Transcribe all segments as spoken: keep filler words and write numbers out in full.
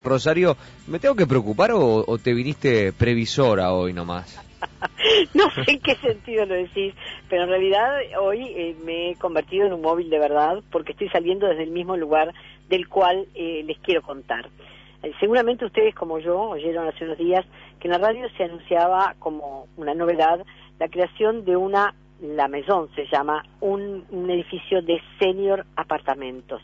Rosario, ¿me tengo que preocupar o, o te viniste previsora hoy nomás? No sé en qué sentido lo decís, pero en realidad hoy eh, me he convertido en un móvil de verdad porque estoy saliendo desde el mismo lugar del cual eh, les quiero contar. Eh, seguramente ustedes, como yo, oyeron hace unos días que en la radio se anunciaba como una novedad la creación de una, la Maison se llama, un, un edificio de senior apartamentos.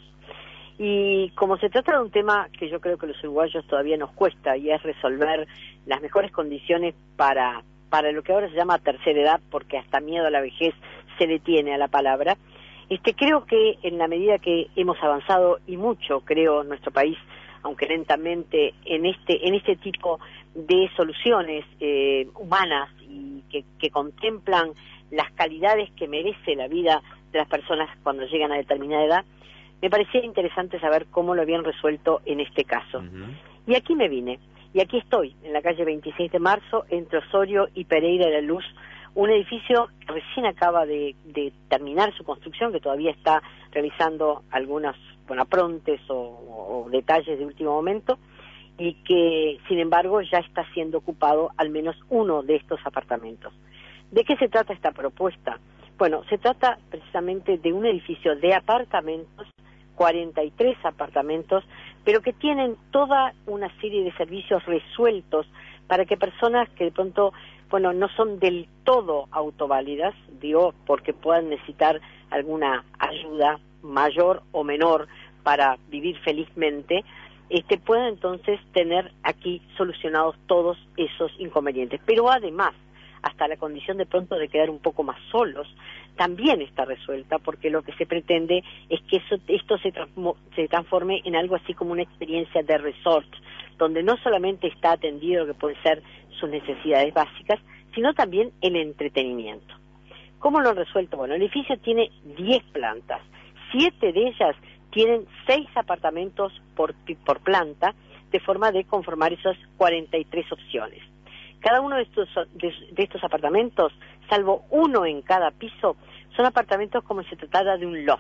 Y como se trata de un tema que yo creo que los uruguayos todavía nos cuesta, y es resolver las mejores condiciones para, para lo que ahora se llama tercera edad, porque hasta miedo a la vejez se le tiene a la palabra, este, creo que en la medida que hemos avanzado, y mucho creo en nuestro país, aunque lentamente, en este, en este tipo de soluciones eh, humanas y que, que contemplan las calidades que merece la vida de las personas cuando llegan a determinada edad, me parecía interesante saber cómo lo habían resuelto en este caso. Uh-huh. Y aquí me vine, y aquí estoy, en la calle veintiséis de marzo, entre Osorio y Pereira de la Luz, un edificio que recién acaba de, de terminar su construcción, que todavía está realizando algunos bueno, aprontes o, o detalles de último momento, y que, sin embargo, ya está siendo ocupado al menos uno de estos apartamentos. ¿De qué se trata esta propuesta? Bueno, se trata precisamente de un edificio de apartamentos, cuarenta y tres apartamentos, pero que tienen toda una serie de servicios resueltos para que personas que de pronto, bueno, no son del todo autoválidas, digo, porque puedan necesitar alguna ayuda mayor o menor para vivir felizmente, este, puedan entonces tener aquí solucionados todos esos inconvenientes. Pero además, hasta la condición de pronto de quedar un poco más solos, también está resuelta, porque lo que se pretende es que eso, esto se, transmo, se transforme en algo así como una experiencia de resort, donde no solamente está atendido lo que pueden ser sus necesidades básicas, sino también el entretenimiento. ¿Cómo lo han resuelto? Bueno, el edificio tiene diez plantas, siete de ellas tienen seis apartamentos por, por planta, de forma de conformar esas cuarenta y tres opciones. Cada uno de estos, de, de estos apartamentos, salvo uno en cada piso, son apartamentos como si se tratara de un loft.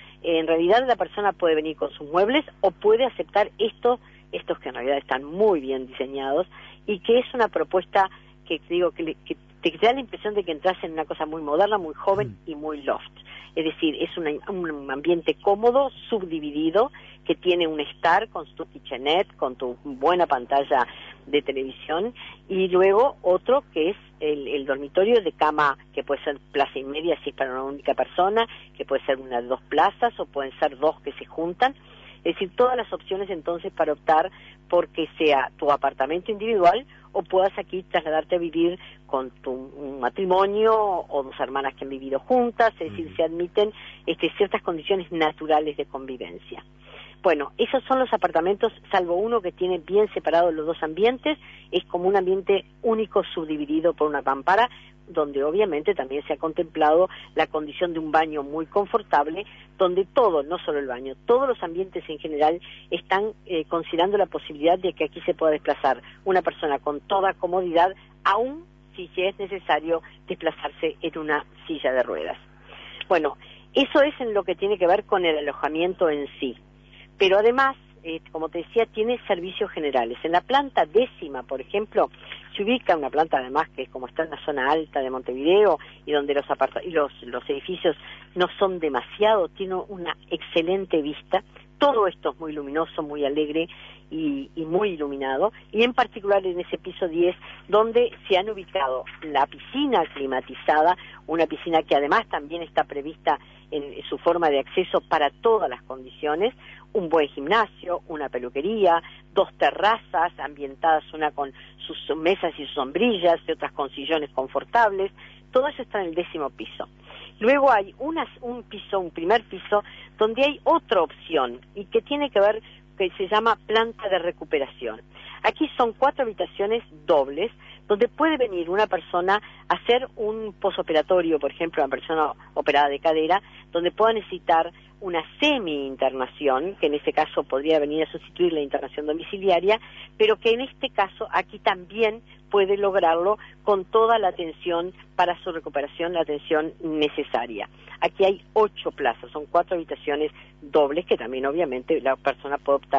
En realidad la persona puede venir con sus muebles o puede aceptar estos, estos que en realidad están muy bien diseñados y que es una propuesta que digo que, le, que te da la impresión de que entras en una cosa muy moderna, muy joven y muy loft. Es decir, es una, un ambiente cómodo, subdividido, que tiene un estar con tu kitchenette, con tu buena pantalla de televisión, y luego otro que es el, el dormitorio de cama, que puede ser plaza y media si es para una única persona, que puede ser una de dos plazas, o pueden ser dos que se juntan. Es decir, todas las opciones entonces para optar por que sea tu apartamento individual o puedas aquí trasladarte a vivir con tu un matrimonio o dos hermanas que han vivido juntas, es decir, se admiten este, ciertas condiciones naturales de convivencia. Bueno, esos son los apartamentos, salvo uno que tiene bien separados los dos ambientes, es como un ambiente único subdividido por una pámpara, donde obviamente también se ha contemplado la condición de un baño muy confortable, donde todo, no solo el baño, todos los ambientes en general están eh, considerando la posibilidad de que aquí se pueda desplazar una persona con toda comodidad, aun si es necesario desplazarse en una silla de ruedas. Bueno, eso es en lo que tiene que ver con el alojamiento en sí. Pero además, eh, como te decía, tiene servicios generales. En la planta décima, por ejemplo, se ubica una planta además que como está en la zona alta de Montevideo y donde los, aparta y los, los edificios no son demasiado, tiene una excelente vista. Todo esto es muy luminoso, muy alegre y, y muy iluminado. Y en particular en ese piso diez, donde se han ubicado la piscina climatizada, una piscina que además también está prevista en su forma de acceso para todas las condiciones, un buen gimnasio, una peluquería, dos terrazas ambientadas, una con sus mesas y sus sombrillas y otras con sillones confortables. Todo eso está en el décimo piso. Luego hay una, un piso, un primer piso, donde hay otra opción y que tiene que ver, que se llama planta de recuperación. Aquí son cuatro habitaciones dobles, donde puede venir una persona a hacer un posoperatorio, por ejemplo, una persona operada de cadera, donde pueda necesitar una semi-internación, que en este caso podría venir a sustituir la internación domiciliaria, pero que en este caso aquí también puede lograrlo con toda la atención para su recuperación, la atención necesaria. Aquí hay ocho plazas, son cuatro habitaciones dobles que también obviamente la persona puede optar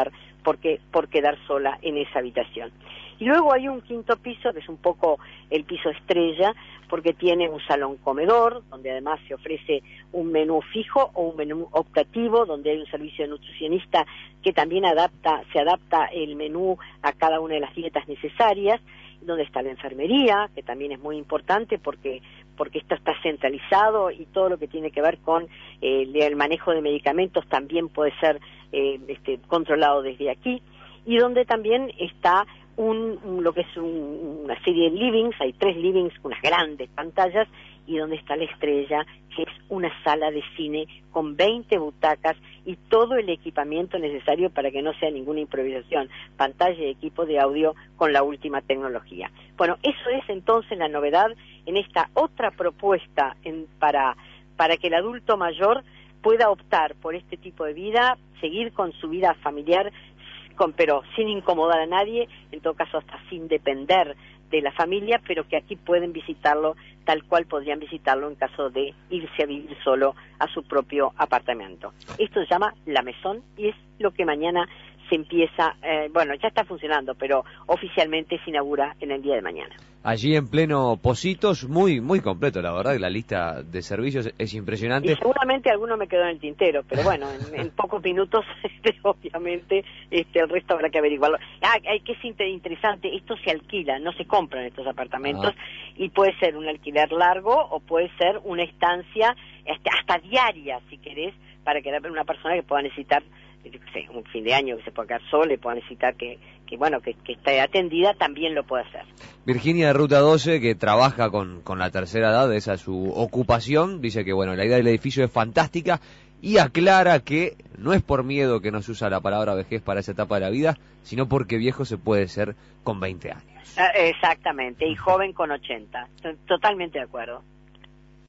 por, qué, por quedar sola en esa habitación. Y luego hay un quinto piso, que es un poco el piso estrella, porque tiene un salón comedor, donde además se ofrece un menú fijo o un menú optativo, donde hay un servicio de nutricionista que también adapta, se adapta el menú a cada una de las dietas necesarias, donde está la enfermería, que también es muy importante porque porque esto está centralizado y todo lo que tiene que ver con eh, el manejo de medicamentos también puede ser eh, este, controlado desde aquí, y donde también está un, un lo que es un, una serie de livings, hay tres livings, unas grandes pantallas, y donde está la estrella, que es una sala de cine con veinte butacas y todo el equipamiento necesario para que no sea ninguna improvisación, pantalla y equipo de audio con la última tecnología. Bueno, eso es entonces la novedad en esta otra propuesta en, para, para que el adulto mayor pueda optar por este tipo de vida, seguir con su vida familiar, con, pero sin incomodar a nadie, en todo caso hasta sin depender de la familia, pero que aquí pueden visitarlo tal cual podrían visitarlo en caso de irse a vivir solo a su propio apartamento. Esto se llama La Maison y es lo que mañana se empieza, eh, bueno, ya está funcionando, pero oficialmente se inaugura en el día de mañana. Allí en pleno Pocitos, muy muy completo, la verdad, la lista de servicios es impresionante. Y seguramente alguno me quedó en el tintero, pero bueno, en, en pocos minutos, este, obviamente, este, el resto habrá que averiguarlo. Ah, hay que es interesante, esto se alquila, no se compran estos apartamentos, ah. y puede ser un alquiler largo o puede ser una estancia hasta, hasta diaria, si querés, para que una persona que pueda necesitar, yo qué sé, un fin de año que se pueda quedar sola y pueda necesitar que, que bueno, que, que esté atendida, también lo puede hacer. Virginia de Ruta doce, que trabaja con, con la tercera edad, esa es su ocupación, dice que bueno, la idea del edificio es fantástica y aclara que no es por miedo que no se usa la palabra vejez para esa etapa de la vida, sino porque viejo se puede ser con veinte años. Exactamente, y joven con ochenta, totalmente de acuerdo.